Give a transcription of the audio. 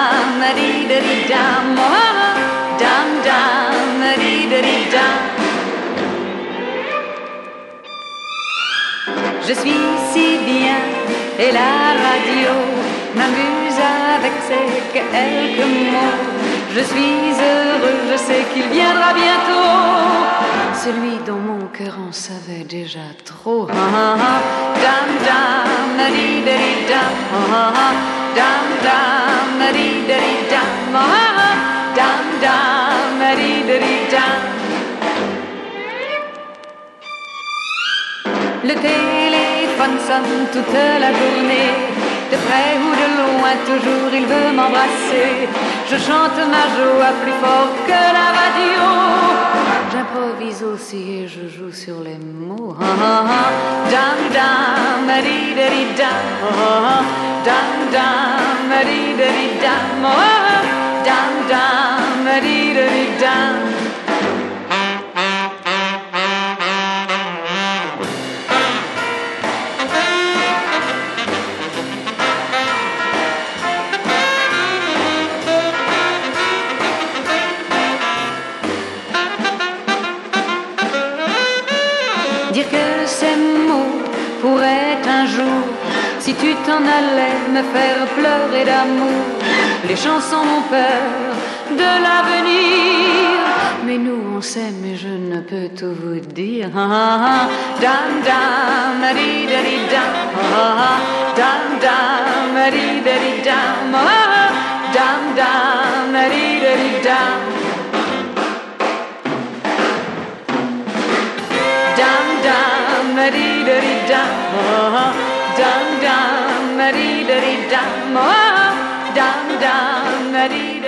dam, di da di dam, oh, dam dam, di da di dam. Je suis si bien et la radio m'amuse avec ses quelques mots. Je suis heureux, je sais qu'il viendra bientôt, celui dont mon cœur en savait déjà trop. Dam dam, di da di dam, dam dam, di da di dam, dam dam, di da di dam. Le téléphone sonne toute la journée, de près ou de loin, toujours il veut m'embrasser. Je chante ma joie plus fort que la radio. J'improvise aussi et je joue sur les mots. Dam dam, di da di dam, dam dam, di da di dam, dam dam, di da di dam. Dire que ces mots pourraient un jour, si tu t'en allais, me faire pleurer d'amour. Les chansons ont peur de l'avenir, mais nous on s'aime et je ne peux tout vous dire. Dam dam, di da di dam, dam dam, di da di dam, dam dam, di da di dam. Dam dam, di da di dam, dam dam, di da di dam, dam dam, di da di dam.